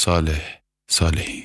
صالحی.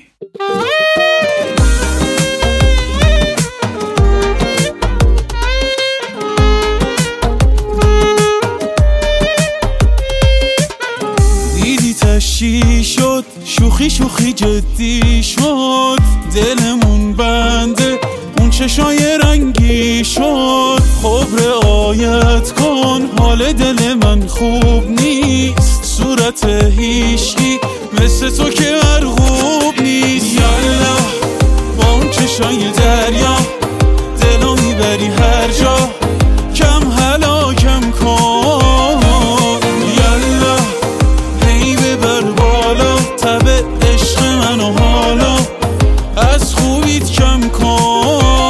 دیدی تشی شد، شوخی جدی شد، دلمون بنده اون چشای رنگی شد. خب رعایت کن، حال دل من خوب نیست، صورت هیشگی مثل تو که مرغوب نیست. یالا با اون چشای دریا دلو میبری هر جا، کم حالا کم کن. یالا هی ببر بالا تب عشق منو، حالا از خوبیت کم کن.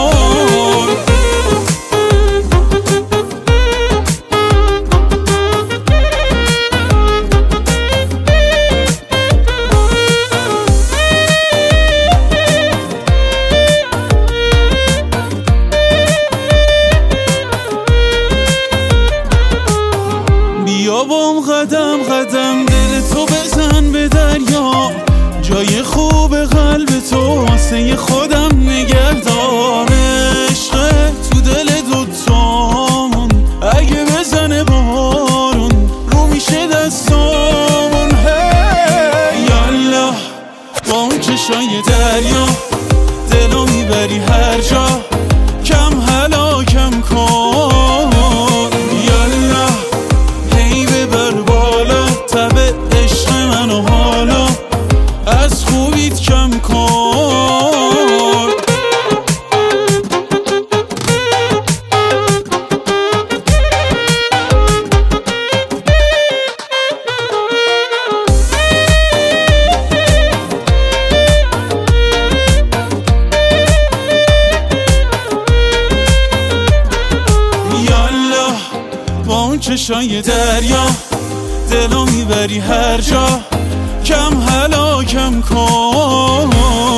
بیا بام قدم قدم دل تو بزن به دریا، جای خوب قلب تو واسه خودم نگهدار. عشق تو دل دوتامون اگه بزنه بارون رو میشه دستامون. یالا با اون چشای دریا دلو میبری هر جا، کم حالا کم کن. یالا هی ببر بالا تب عشق منو، حالا از خوبیت کم کن. یالا با اون چشای دریا دلو میبری هر جا، کم حالا کم کن.